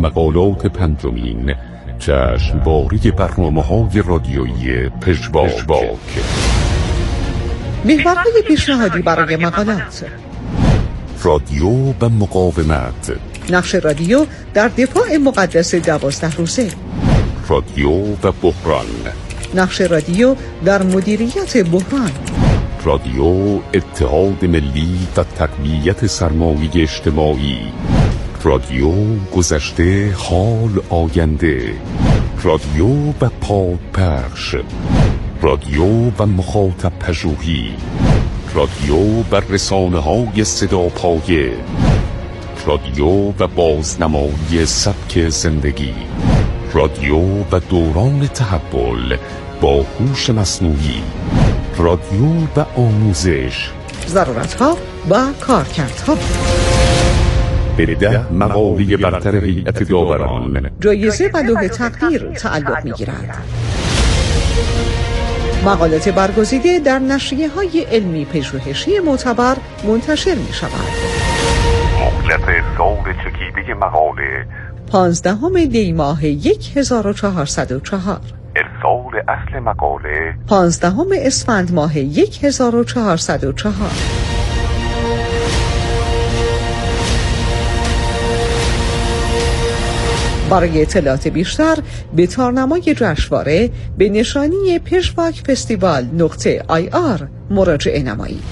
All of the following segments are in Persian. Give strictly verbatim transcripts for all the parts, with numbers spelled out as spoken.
مقالات پنجمین جشنواره برنامه‌های رادیویی پژواک. محورهای پیشنهادی برای مقالات: رادیو و مقاومت، نقش رادیو در دفاع مقدس دوازده روزه، رادیو و بحران، نقش رادیو در مدیریت بحران، رادیو اتحاد ملی و تقویت سرمایه اجتماعی، رادیو گذشته، حال، آینده، رادیو و پادپخش، رادیو و مخاطب پژوهی، رادیو و رسانه‌های صداپایه، رادیو و بازنمایی سبک زندگی، رادیو و دوران تحول با هوش مصنوعی، رادیو و آموزش، ضرورت‌ها و کارکردها. به ده مقاله برتر هیئت داوران جایزه و لوح تقدیر تعلق می‌گیرد. مقالات برگزیده در نشریه‌های علمی پژوهشی معتبر منتشر می‌شود. مهلت ارسال چکیده مقاله پانزدهم دی ماه یک هزار و چهارصد و چهار. ارسال اصل مقاله پانزدهم اسفند ماه یک هزار و چهارصد و چهار. برای اطلاعات بیشتر به تارنمای جشنواره به نشانی پژواک فستیوال نقطه آی آر مراجعه نمایید.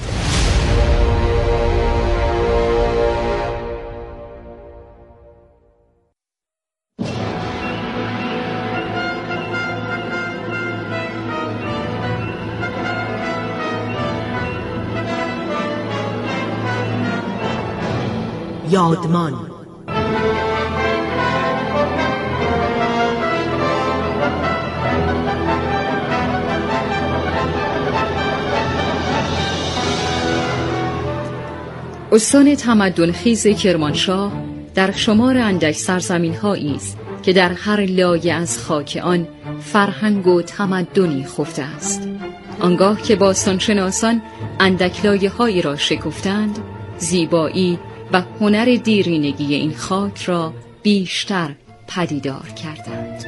یادمان استان تمدن خیز کرمانشاه در شمار اندک سرزمین‌هایی است که در هر لایه از خاک آن فرهنگ و تمدنی خفته است. آنگاه که باستانشناسان اندک لایه‌هایی را شکفتند، زیبایی و هنر دیرینگی این خاک را بیشتر پدیدار کردند.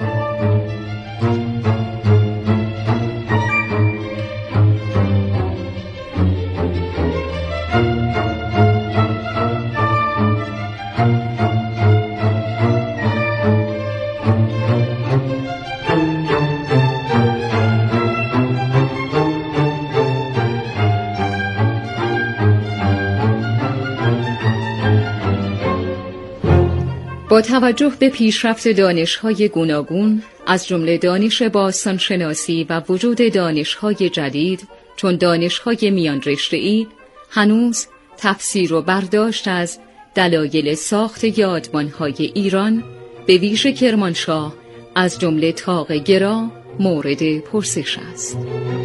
با توجه به پیشرفت دانش‌های گوناگون از جمله دانش باستانشناسی و وجود دانش‌های جدید چون دانش‌های میان رشته‌ای، هنوز تفسیر و برداشت از دلایل ساخت یادمان‌های ایران به ویژه کرمانشاه از جمله طاق گرا مورد پرسش است.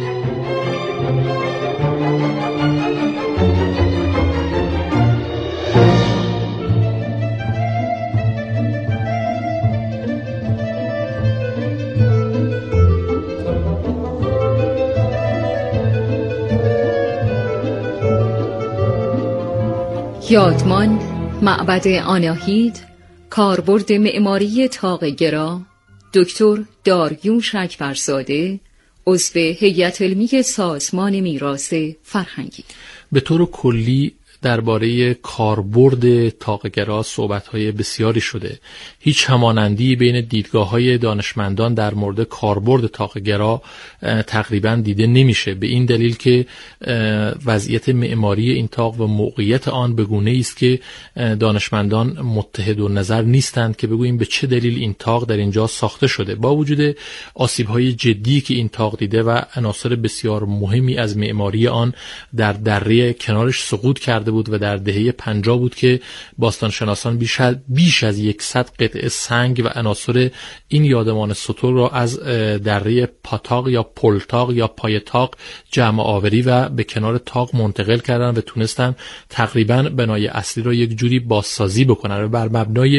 یادمان، معبد آناهید، کاربرد معماری طاق گرا، دکتر داریوش اکبرزاده، عضو هیئت علمی سازمان میراث فرهنگی. به طور کلی درباره کاربرد طاق گرا صحبت‌های بسیاری شده. هیچ همانندی بین دیدگاه‌های دانشمندان در مورد کاربرد طاق گرا تقریباً دیده نمیشه، به این دلیل که وضعیت معماری این طاق و موقعیت آن به گونه‌ای است که دانشمندان متحد النظر نیستند که بگوییم به چه دلیل این طاق در اینجا ساخته شده. با وجود آسیب‌های جدی که این طاق دیده و عناصر بسیار مهمی از معماری آن در دره کنارش سقوط کرده بود و در دهه پنجاه بود که باستانشناسان بیش از بیش از صد قطعه سنگ و عناصر این یادمان ستور را از دره پاتاق یا پلتاق یا پای تاق جمع آوری و به کنار تاق منتقل کردن و تونستن تقریبا بنای اصلی را یک جوری بازسازی بکنن و بر مبنای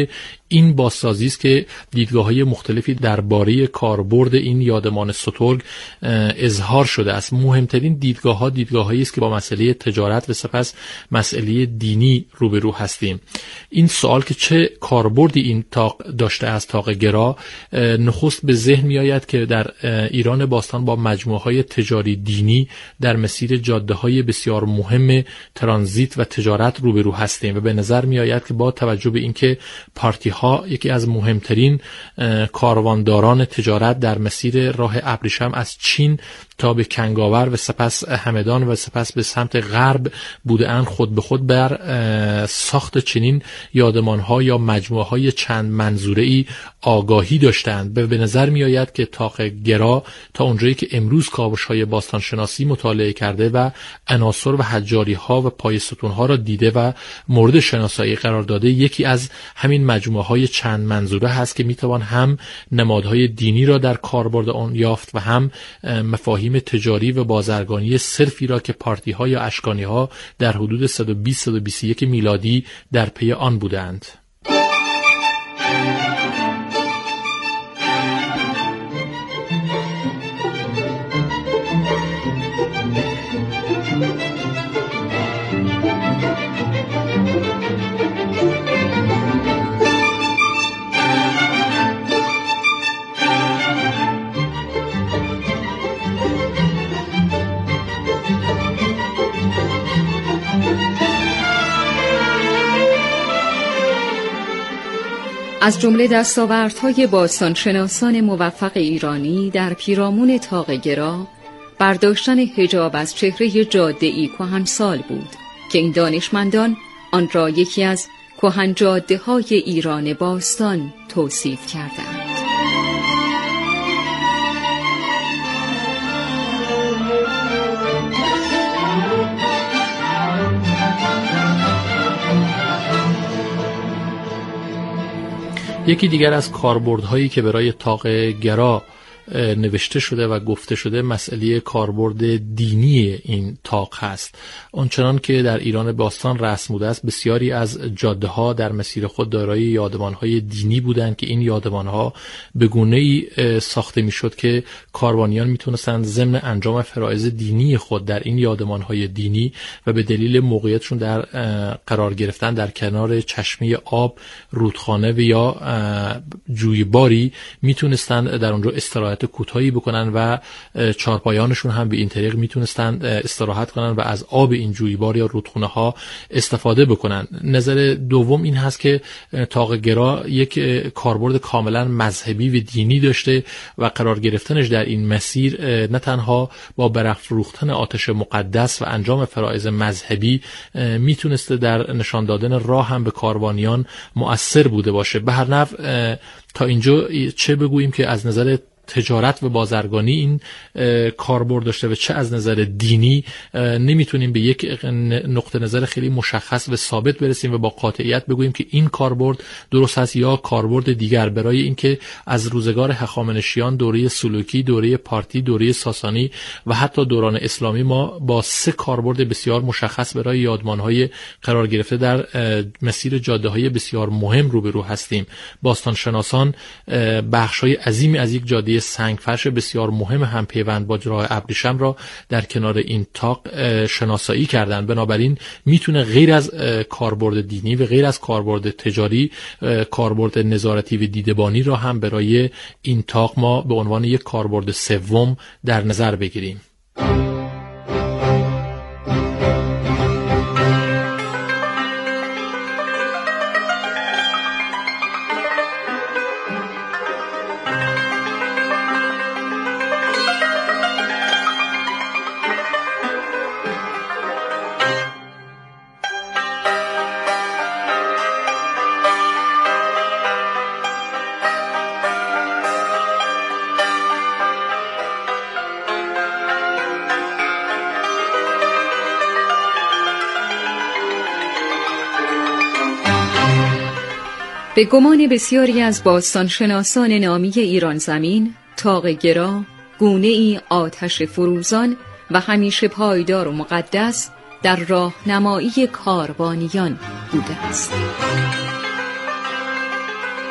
این بازسازی است که دیدگاه‌های مختلفی درباره کاربرد این یادمان سترگ اظهار شده است. مهمترین دیدگاه‌ها دیدگاه‌هایی است که با مسئله تجارت و سپس مسئله دینی روبرو هستیم. این سوال که چه کاربردی این طاق داشته از طاق گرا، نخست به ذهن می‌آید که در ایران باستان با مجموعه‌های تجاری دینی در مسیر جاده‌های بسیار مهم ترانزیت و تجارت روبرو هستیم و به نظر می‌آید که با توجه به اینکه پارتی‌ها یکی از مهمترین کاروانداران تجارت در مسیر راه ابریشم از چین تا به کنگاور و سپس همدان و سپس به سمت غرب بودند، خود به خود بر ساخت چنین یادمان‌ها یا مجموعه‌های چند منظوره‌ای آگاهی داشتند. به نظر می‌آید که طاق گرا تا اونجایی که امروز کاوش‌های باستانشناسی مطالعه کرده و عناصر و حجاری‌ها و پایه‌ستون‌ها را دیده و مورد شناسایی قرار داده، یکی از همین مجموعه‌های چند منظوره هست که می‌توان هم نمادهای دینی را در کاربرد آن یافت و هم مفاهیم تجاری و بازرگانی صرفی را که پارتی‌ها یا اشکانی‌ها در حدود صد و بیست تا صد و بیست و یک میلادی در پی آن بودند. از جمله دستاوردهای باستانشناسان موفق ایرانی در پیرامون طاق گرا برداشتن حجاب از چهره جاده‌ای کهنسال بود که این دانشمندان آن را یکی از کهن جاده‌های ایران باستان توصیف کردند. یکی دیگر از کاربردهایی که برای طاق گرا نوشته شده و گفته شده مسئله کاربرد دینی این طاق هست. آنچنان که در ایران باستان رسم بوده است، بسیاری از جاده ها در مسیر خود دارای یادمان های دینی بودند که این یادمان ها به گونه‌ای ساخته میشد که کاروانیان میتونستند ضمن انجام فرایض دینی خود در این یادمان های دینی و به دلیل موقعیتشون در قرار گرفتن در کنار چشمه آب، رودخانه و یا جویباری میتونستند در اونجا استراحت کوتاهی بکنن و چارپایانشون هم به این طریق میتونستند استراحت کنن و از آب این جویبار یا رودخونه ها استفاده بکنن. نظر دوم این هست که طاق گرا یک کاربرد کاملا مذهبی و دینی داشته و قرار گرفتنش در این مسیر نه تنها با برافروختن آتش مقدس و انجام فرایض مذهبی میتونسته در نشان دادن راه هم به کاروانیان مؤثر بوده باشه. به هر نحو تا اینجا چه بگوییم که از نظر تجارت و بازرگانی این کاربرد داشته و چه از نظر دینی، نمیتونیم به یک نقطه نظر خیلی مشخص و ثابت برسیم و با قاطعیت بگوییم که این کاربرد درست است یا کاربرد دیگر، برای اینکه از روزگار هخامنشیان، دوره سلوکی، دوره پارتی، دوره ساسانی و حتی دوران اسلامی ما با سه کاربرد بسیار مشخص برای یادمانهای قرار گرفته در مسیر جاده‌های بسیار مهم روبرو هستیم. باستانشناسان بخش‌های عظیمی از یک جاده سنگفرش بسیار مهم هم پیوند با راه ابریشم را در کنار این طاق شناسایی کردند. بنابراین میتونه غیر از کاربرد دینی و غیر از کاربرد تجاری، کاربرد نظارتی و دیدبانی را هم برای این طاق ما به عنوان یک کاربرد سوم در نظر بگیریم. به گمان بسیاری از باستانشناسان نامی ایران زمین، طاق گرا گونه‌ای آتش فروزان و همیشه پایدار و مقدس در راهنمایی کاروانیان بوده است.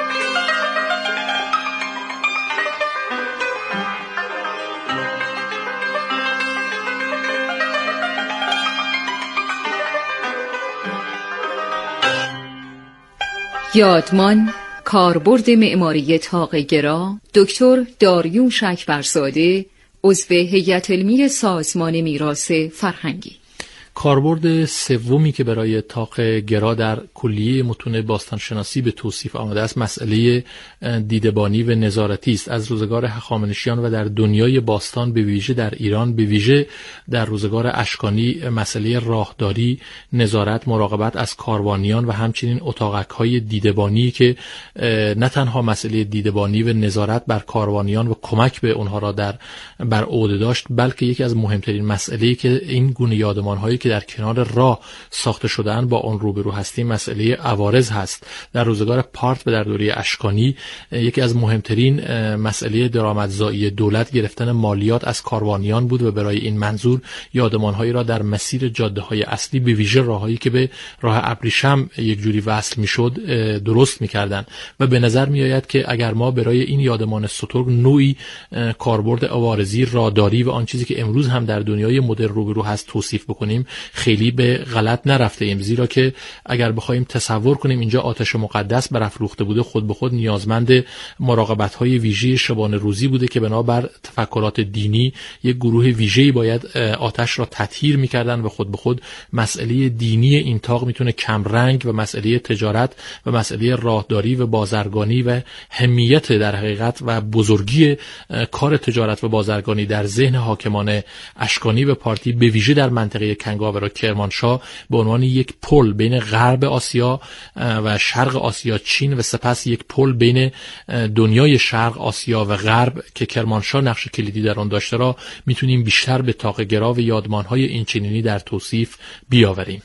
یادمان کاربرد معماری طاق گرا، دکتر داریوش اکبرزاده، عضو هیئت علمی سازمان میراث فرهنگی. کاربرد سومی که برای طاق گرا در کلیه متون باستانشناسی به توصیف آمده است مسئله دیدبانی و نظارتی است. از روزگار هخامنشیان و در دنیای باستان به ویژه در ایران، به ویژه در روزگار اشکانی، مسئله راهداری، نظارت، مراقبت از کاروانیان و همچنین اتاقک‌های دیدبانی که نه تنها مسئله دیدبانی و نظارت بر کاروانیان و کمک به اونها را در بر عهده داشت، بلکه یکی از مهمترین مسئله‌ای که این گونه یادمان‌هایی که در کنار راه ساخته شدن با آن روبرو هستیم مسئله عوارض هست. در روزگار پارت و در دوره اشکانی یکی از مهمترین مسئله درآمدزایی دولت گرفتن مالیات از کاروانیان بود و برای این منظور یادمان‌هایی را در مسیر جاده‌های اصلی به ویژه راههایی که به راه ابریشم یک جوری وصل می‌شد درست می‌کردند و به نظر می‌آید که اگر ما برای این یادمان سترگ نوعی کاربرد عوارضی، راداری و آن چیزی که امروز هم در دنیای مدرن روبرو هست توصیف بکنیم خیلی به غلط نرفته ایم، زیرا که اگر بخوایم تصور کنیم اینجا آتش مقدس برافروخته بوده، خود به خود نیازمند مراقبت‌های ویژه شبانه روزی بوده که بنابر تفکرات دینی یک گروه ویژه‌ای باید آتش را تطهیر می‌کردند و خود به خود مسئله دینی این طاق میتونه کم رنگ و مسئله تجارت و مسئله راهداری و بازرگانی و اهمیت در حقیقت و بزرگی کار تجارت و بازرگانی در ذهن حاکمان اشکانی و پارتی به ویژه در منطقه کنگاور و کرمانشاه به عنوان یک پل بین غرب آسیا و شرق آسیا، چین و سپس یک پل بین دنیای شرق آسیا و غرب که کرمانشاه نقش کلیدی در آن داشته را میتونیم بیشتر به طاق گرا و یادمان‌های این چنینی در توصیف بیاوریم.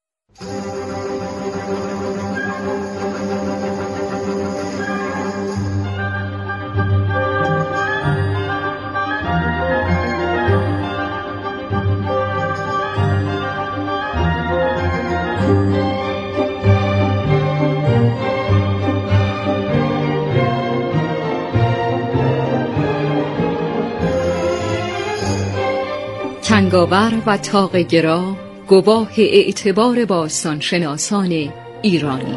کنگاور و طاق گرا گواه اعتبار باستانشناسان ایرانی.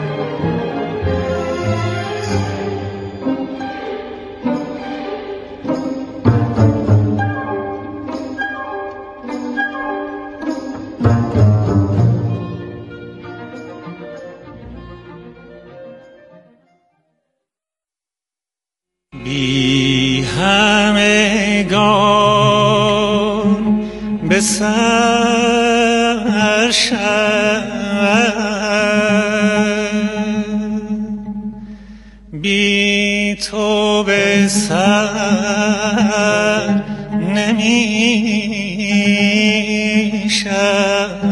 بی همگان به سر شد، بی تو به سر نمی شود.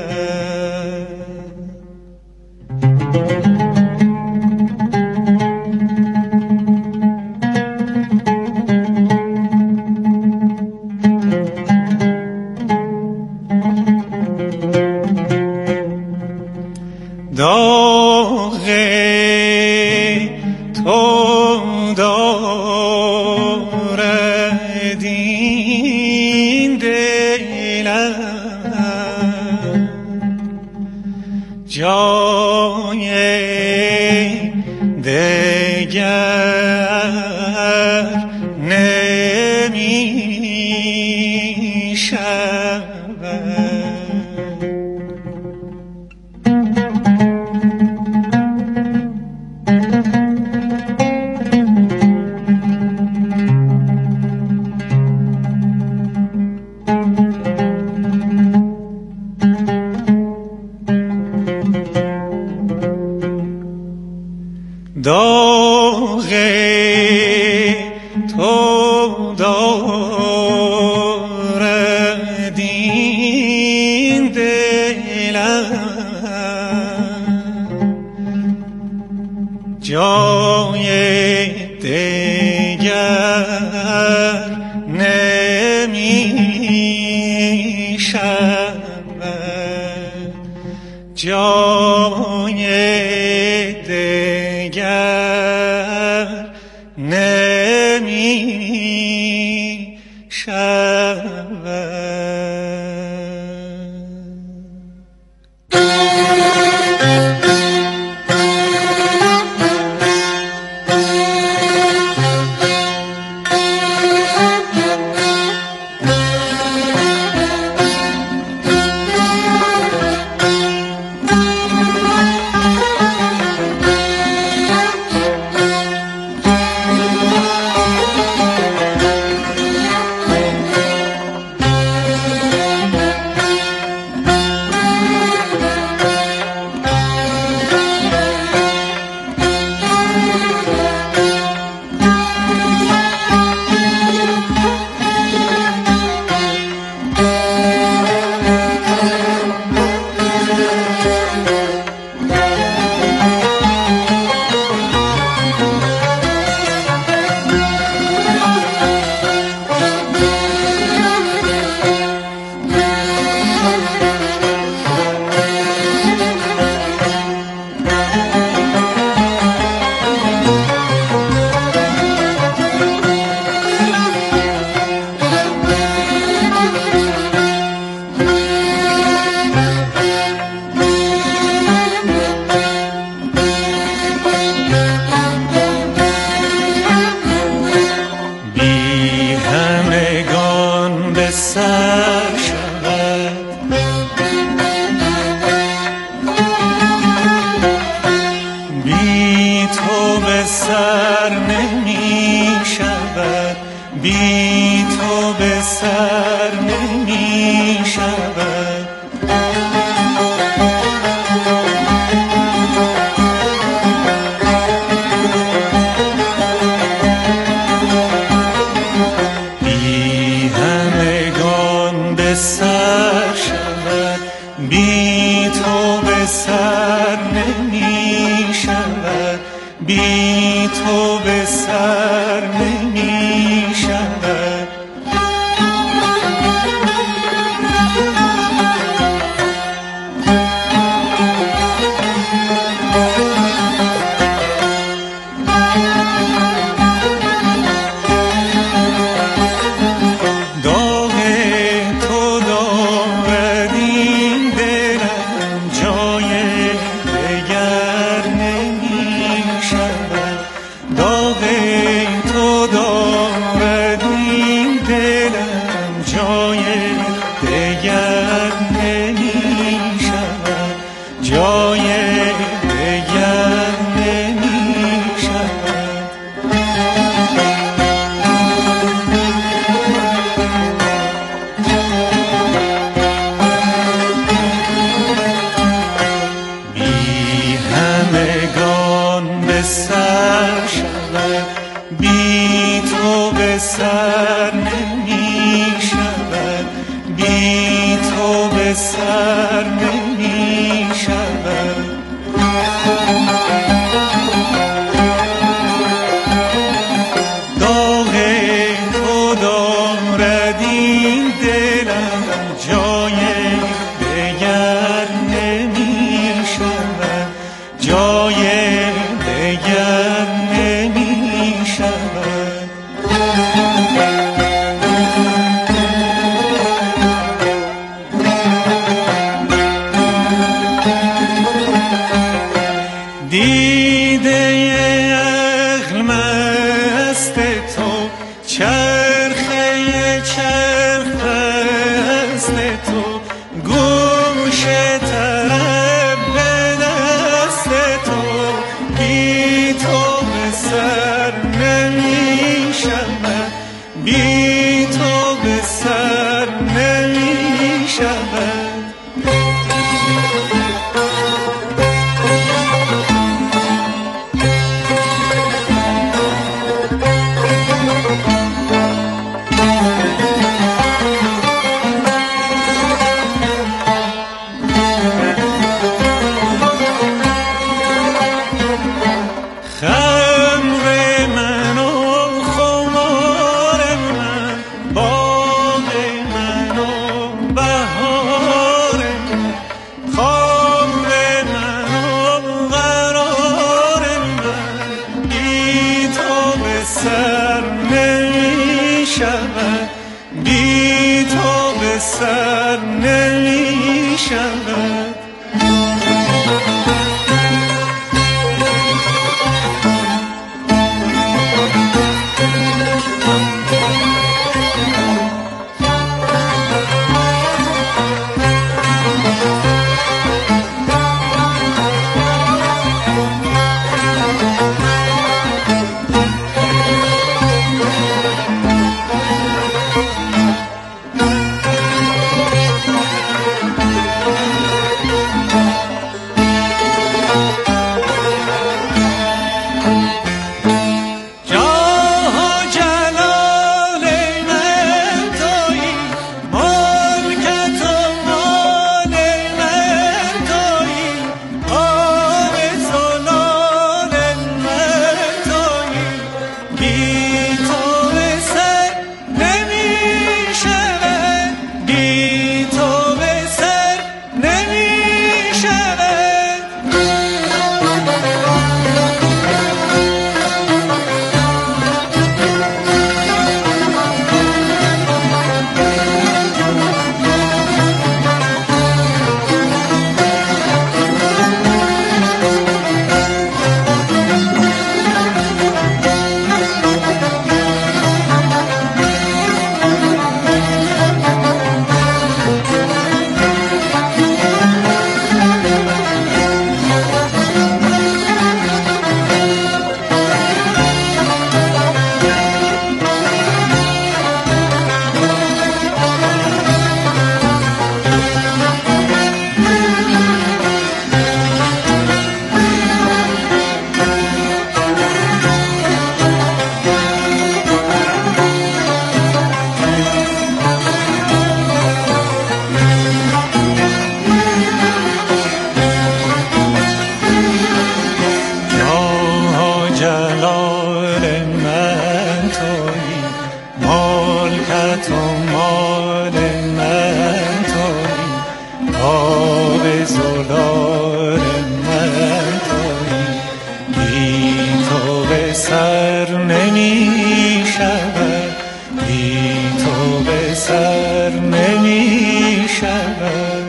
داغ تو دارد این دلم، جای دگر نمی شود. داغ تو دارد این دلم، جای دگر نمی شود، جای دگر نمی شود. به سر نمی شود، بی تو به سر نمی شود. بی همگان به سر شود، بی تو به سر نمی شود، بی تو به سر نمی شود. داغ تو دارد این دلم، جای دگر نمی شود. داغ تو دارد این دلم، جای دگر نمی شود، جای دگر نمی شود. بی همگان به سر شود، بی تو به سر نمی شود، بی تو به سر نمی شود. داغ تو دارد این دلم، جای دگر نمی شود، جای دگر نمی شود. دیده عقل مست تو، چرخه چرخ است تو، گوش طرب به دست تو. بی تو به سر نمی شود، بی تو به سر نمی شود. خمر من و خمار من، باغ من و بهار من، خواب من و قرار من. بی تو به سر نمی شود، بی تو به سر نمی شود. مال من تویی، مالکت و مال من تویی، آب زلال من تویی، بی تو به سر نمی شود، بی تو به سر نمی شود.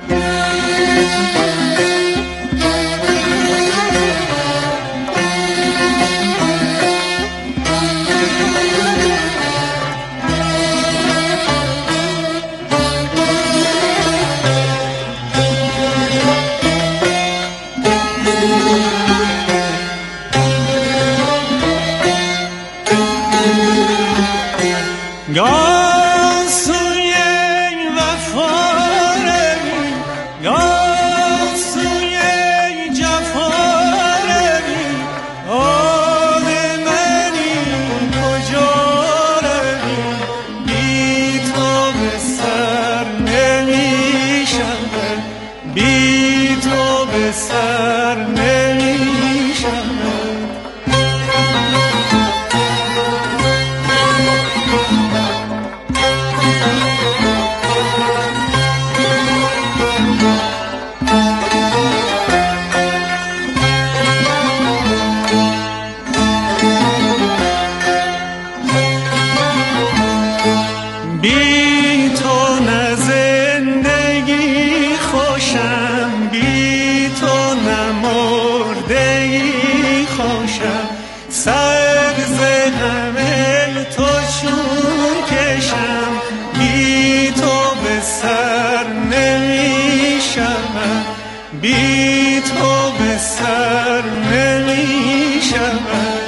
گاه سوی وفا روی، گاه سوی جفا روی، آن منی کجا روی، بی تو به سر نمی شود، بی تو به سر نمی شود. بی تو نه زندگی خوشم، بی تو نه مردگی خوشم، سر ز همه تو چون کشم، بی تو به سر نمی شود، بی تو به سر نمی شود.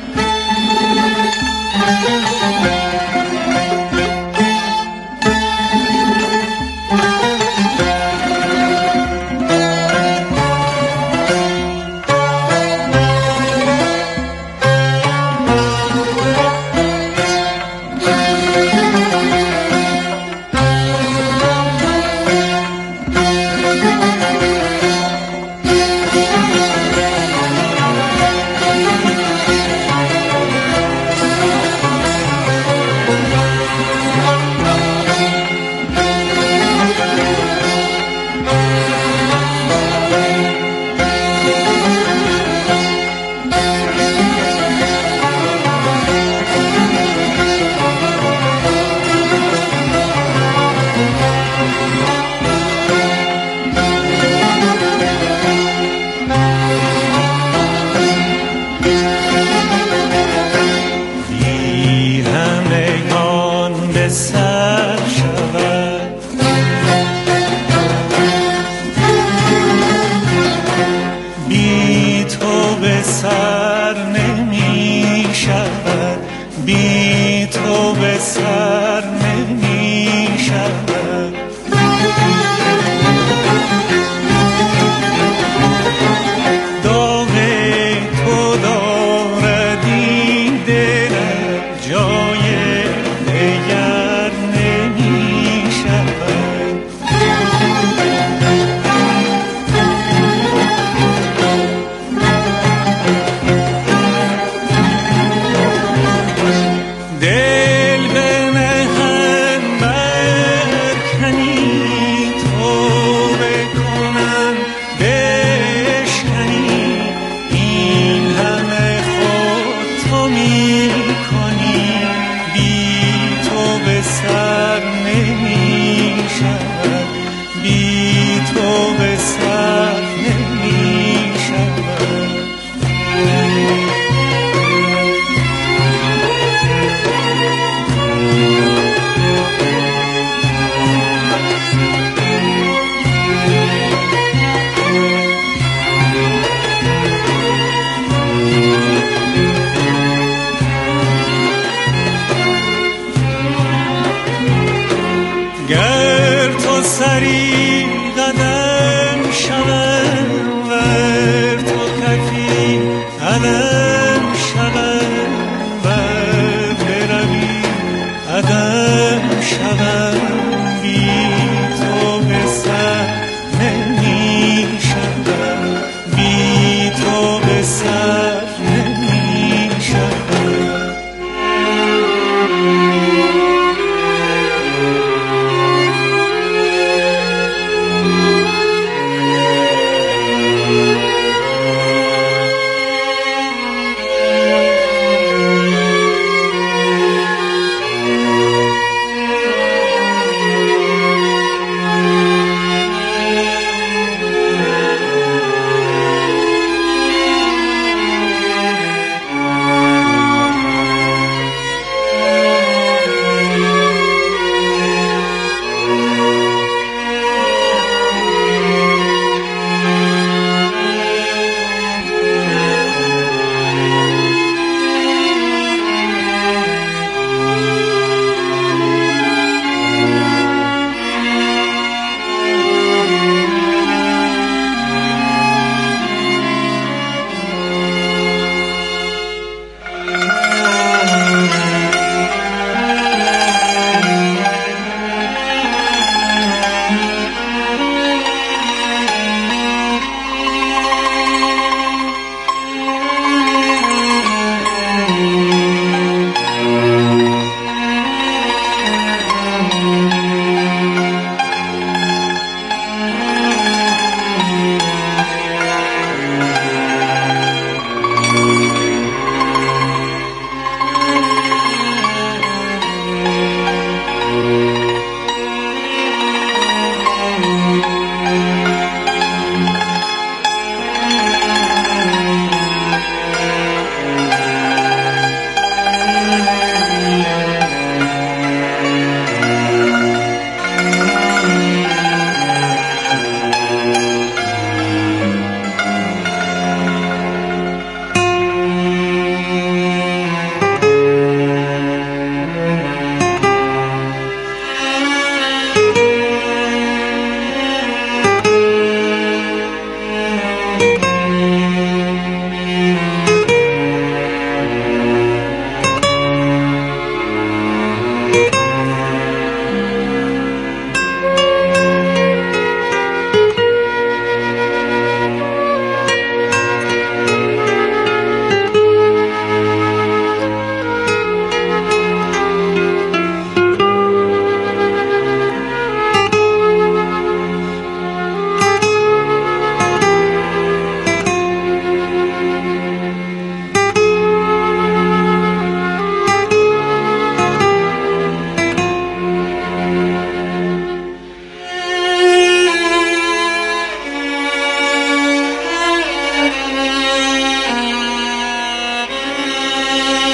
سر شود، بی تو به سر نمی شود، بی تو به سر